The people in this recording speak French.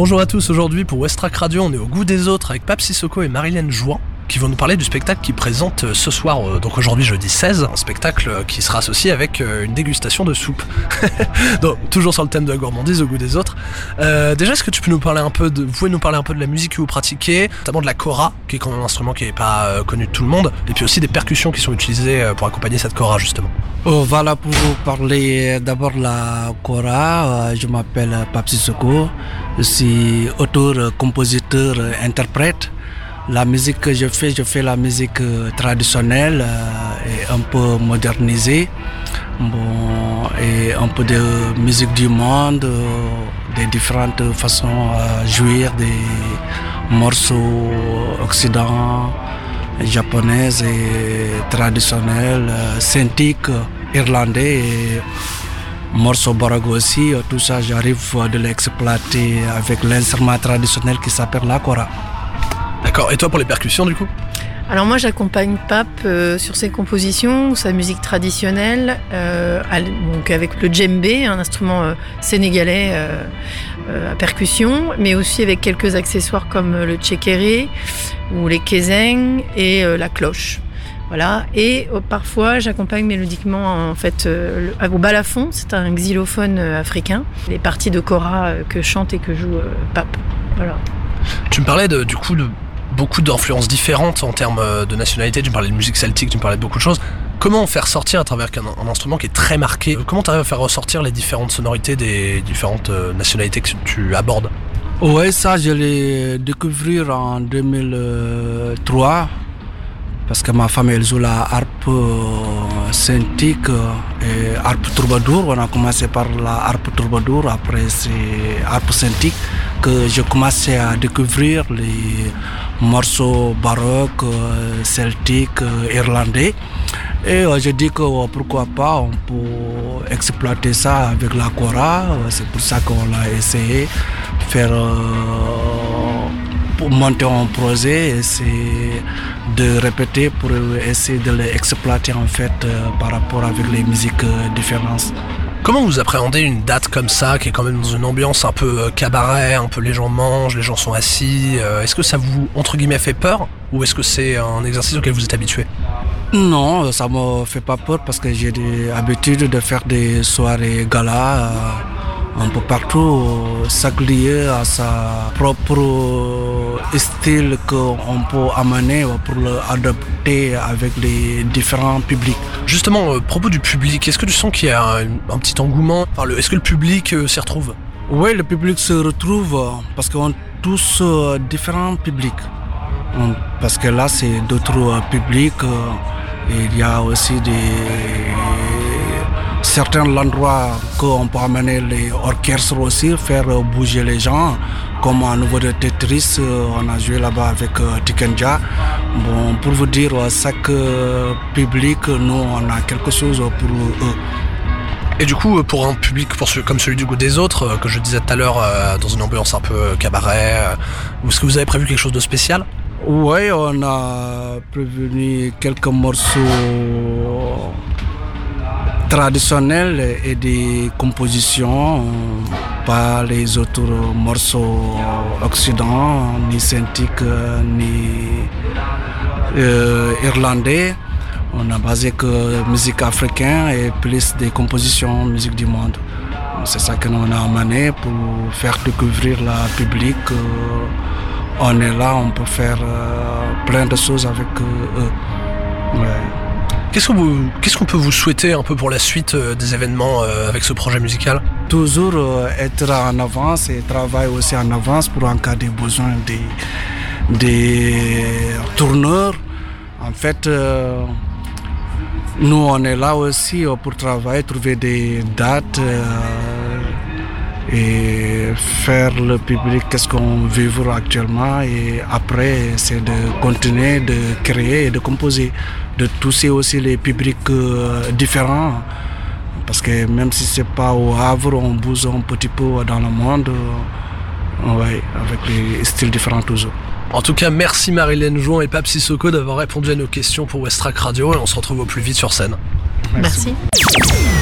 Bonjour à tous, aujourd'hui pour Westrack Radio, on est au goût des autres avec Pape Sissoko et Marilène Jouan qui vont nous parler du spectacle qu'ils présentent ce soir, donc aujourd'hui jeudi 16, un spectacle qui sera associé avec une dégustation de soupe. Donc, toujours sur le thème de la gourmandise au goût des autres. Déjà, est-ce que tu peux nous parler un peu vous pouvez nous parler un peu de la musique que vous pratiquez, notamment de la kora, qui est quand même un instrument qui n'est pas connu de tout le monde, et puis aussi des percussions qui sont utilisées pour accompagner cette kora justement. Voilà, pour vous parler d'abord de la kora, je m'appelle Pape Sissoko, je suis auteur, compositeur, interprète. La musique que je fais la musique traditionnelle et un peu modernisée, et un peu de musique du monde, des différentes façons à jouer, des morceaux occidentaux, japonais et traditionnels, celtiques, irlandais et morceaux barago aussi. Tout ça, j'arrive de l'exploiter avec l'instrument traditionnel qui s'appelle la kora. D'accord, et toi pour les percussions du coup ? Alors moi j'accompagne Pape sur ses compositions, sa musique traditionnelle, donc avec le djembé, un instrument sénégalais à percussion, mais aussi avec quelques accessoires comme le tchékéré ou les kézeng et la cloche. Voilà. Et parfois j'accompagne mélodiquement en fait au balafon, c'est un xylophone africain, les parties de kora que chante et que joue Pape. Voilà. Tu me parlais du coup de beaucoup d'influences différentes en termes de nationalité, tu me parlais de musique celtique, tu me parlais de beaucoup de choses. Comment faire sortir à travers un instrument qui est très marqué, comment tu arrives à faire ressortir les différentes sonorités des différentes nationalités que tu abordes ? Oui, ça je l'ai découvert en 2003 parce que ma femme elle joue la harpe celtique et harpe troubadour. On a commencé par la harpe troubadour, après c'est harpe celtique que j'ai commencé à découvrir les morceaux baroques, celtiques, irlandais. Et je dis que pourquoi pas, on peut exploiter ça avec la kora. C'est pour ça qu'on l'a essayé, pour monter un projet, essayer de répéter pour essayer de l'exploiter en fait par rapport avec les musiques différentes. Comment vous appréhendez une date comme ça, qui est quand même dans une ambiance un peu cabaret, un peu les gens mangent, les gens sont assis, est-ce que ça vous, entre guillemets, fait peur ? Ou est-ce que c'est un exercice auquel vous êtes habitué ? Non, ça me fait pas peur parce que j'ai l'habitude de faire des soirées gala un peu partout, chaque lieu a sa propre style qu'on peut amener pour l'adapter avec les différents publics. Justement, à propos du public, est-ce que tu sens qu'il y a un petit engouement ? Est-ce que le public s'y retrouve ? Oui, le public se retrouve parce qu'on a tous différents publics. Parce que là, c'est d'autres publics. Il y a aussi certains endroits qu'on peut amener les orchestres aussi, faire bouger les gens. Comme au niveau de Tetris, on a joué là-bas avec Tikenja. Pour vous dire, chaque public, nous, on a quelque chose pour eux. Et du coup, pour un public comme celui du goût des autres, que je disais tout à l'heure, dans une ambiance un peu cabaret, est-ce que vous avez prévu quelque chose de spécial ? Oui, on a prévenu quelques morceaux traditionnels et des compositions, pas les autres morceaux occidentaux, ni celtiques, ni irlandais. On a basé que musique africaine et plus des compositions musique du monde. C'est ça que nous on a amené pour faire découvrir la public. On est là, on peut faire plein de choses avec eux. Ouais. Qu'est-ce qu'on peut vous souhaiter un peu pour la suite des événements avec ce projet musical ? Toujours être en avance et travailler aussi en avance pour en cas de besoin des tourneurs. En fait, nous on est là aussi pour travailler, trouver des dates et faire le public qu'est-ce qu'on vit actuellement, et après c'est de continuer de créer et de composer, de toucher aussi les publics différents, parce que même si c'est pas au Havre, on bouge un petit peu dans le monde, ouais, avec les styles différents toujours. En tout cas, merci Marilène Jouan et Pape Sissoko d'avoir répondu à nos questions pour Westrack Radio, et on se retrouve au plus vite sur scène. Merci.